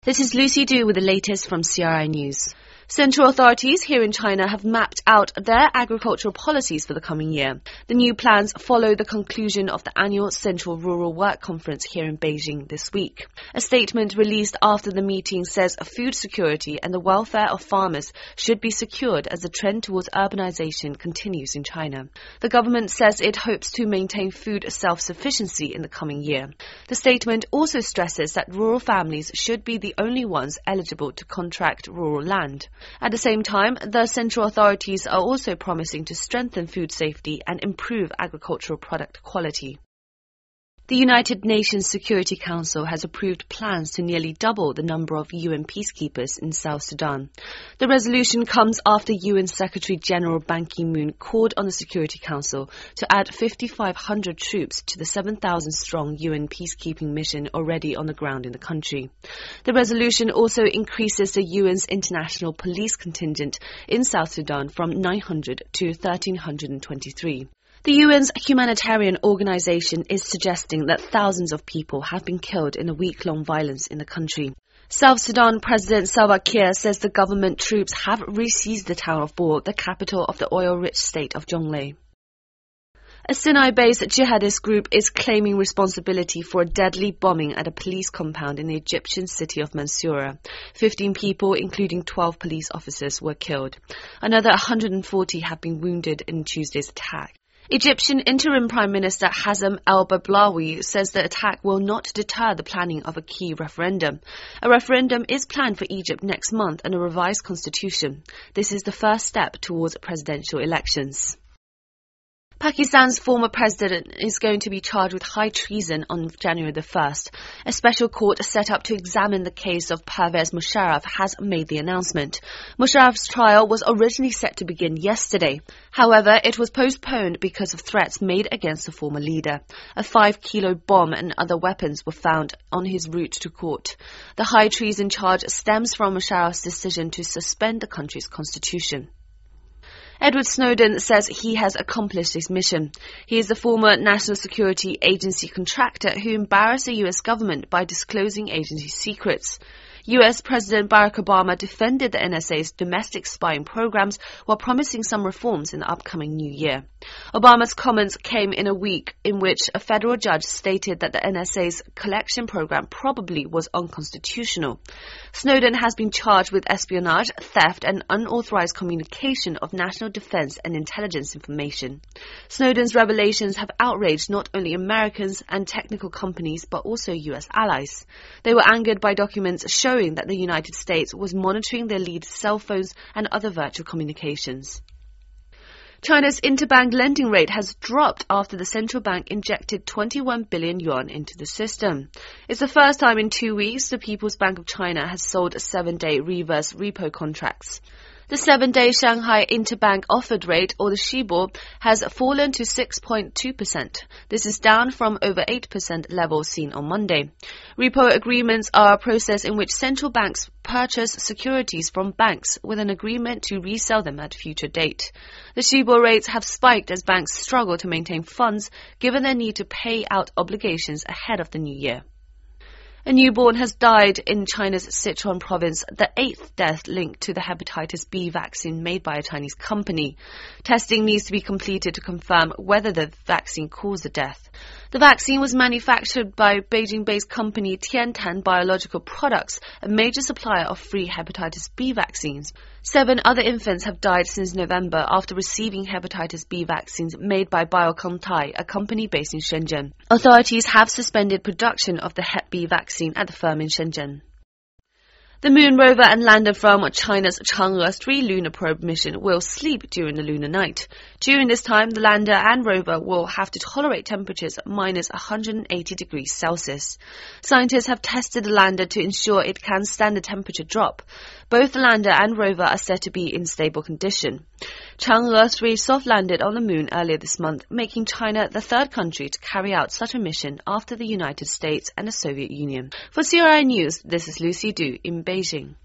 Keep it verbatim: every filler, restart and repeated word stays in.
This is Lucy Du with the latest from C R I News. Central authorities here in China have mapped out their agricultural policies for the coming year. The new plans follow the conclusion of the annual Central Rural Work Conference here in Beijing this week. A statement released after the meeting says food security and the welfare of farmers should be secured as the trend towards urbanization continues in China. The government says it hopes to maintain food self-sufficiency in the coming year. The statement also stresses that rural families should be the only ones eligible to contract rural land. At the same time, the central authorities are also promising to strengthen food safety and improve agricultural product quality. The United Nations Security Council has approved plans to nearly double the number of U N peacekeepers in South Sudan. The resolution comes after U N Secretary-General Ban Ki-moon called on the Security Council to add five thousand five hundred troops to the seven thousand strong U N peacekeeping mission already on the ground in the country. The resolution also increases the U N's international police contingent in South Sudan from nine hundred to one thousand three hundred twenty-three. The U N's humanitarian organization is suggesting that thousands of people have been killed in a week-long violence in the country. South Sudan President Salva Kiir says the government troops have re-seized the town of Bor, the capital of the oil-rich state of Jonglei. A Sinai-based jihadist group is claiming responsibility for a deadly bombing at a police compound in the Egyptian city of Mansoura. Fifteen people, including twelve police officers, were killed. Another one hundred forty have been wounded in Tuesday's attack. Egyptian interim Prime Minister Hassan al-Bablawi says the attack will not deter the planning of a key referendum. A referendum is planned for Egypt next month and a revised constitution. This is the first step towards presidential elections. Pakistan's former president is going to be charged with high treason on January the first. A special court set up to examine the case of Pervez Musharraf has made the announcement. Musharraf's trial was originally set to begin yesterday. However, it was postponed because of threats made against the former leader. A five-kilo bomb and other weapons were found on his route to court. The high treason charge stems from Musharraf's decision to suspend the country's constitution. Edward Snowden says he has accomplished his mission. He is the former National Security Agency contractor who embarrassed the U S government by disclosing agency secrets. U S President Barack Obama defended the N S A's domestic spying programs while promising some reforms in the upcoming new year. Obama's comments came in a week in which a federal judge stated that the N S A's collection program probably was unconstitutional. Snowden has been charged with espionage, theft, and unauthorized communication of national defense and intelligence information. Snowden's revelations have outraged not only Americans and technical companies but also U S allies. They were angered by documents showing showing that the United States was monitoring their leaders' cell phones and other virtual communications. China's interbank lending rate has dropped after the central bank injected twenty-one billion yuan into the system. It's the first time in two weeks the People's Bank of China has sold seven-day reverse repo contracts. The seven-day Shanghai Interbank Offered Rate, or the Shibor, has fallen to six point two percent. This is down from over eight percent levels seen on Monday. Repo agreements are a process in which central banks purchase securities from banks with an agreement to resell them at a future date. The Shibor rates have spiked as banks struggle to maintain funds given their need to pay out obligations ahead of the new year. A newborn has died in China's Sichuan province, the eighth death linked to the hepatitis B vaccine made by a Chinese company. Testing needs to be completed to confirm whether the vaccine caused the death. The vaccine was manufactured by Beijing-based company Tiantan Biological Products, a major supplier of free hepatitis B vaccines. Seven other infants have died since November after receiving hepatitis B vaccines made by Biocontai, a company based in Shenzhen. Authorities have suspended production of the Hep B vaccine at the firm in Shenzhen. The moon rover and lander from China's Chang'e three lunar probe mission will sleep during the lunar night. During this time, the lander and rover will have to tolerate temperatures at minus one hundred eighty degrees Celsius. Scientists have tested the lander to ensure it can stand the temperature drop. Both the lander and rover are said to be in stable condition. Chang'e three soft-landed on the moon earlier this month, making China the third country to carry out such a mission after the United States and the Soviet Union. For C R I News, this is Lucy Du in Beijing.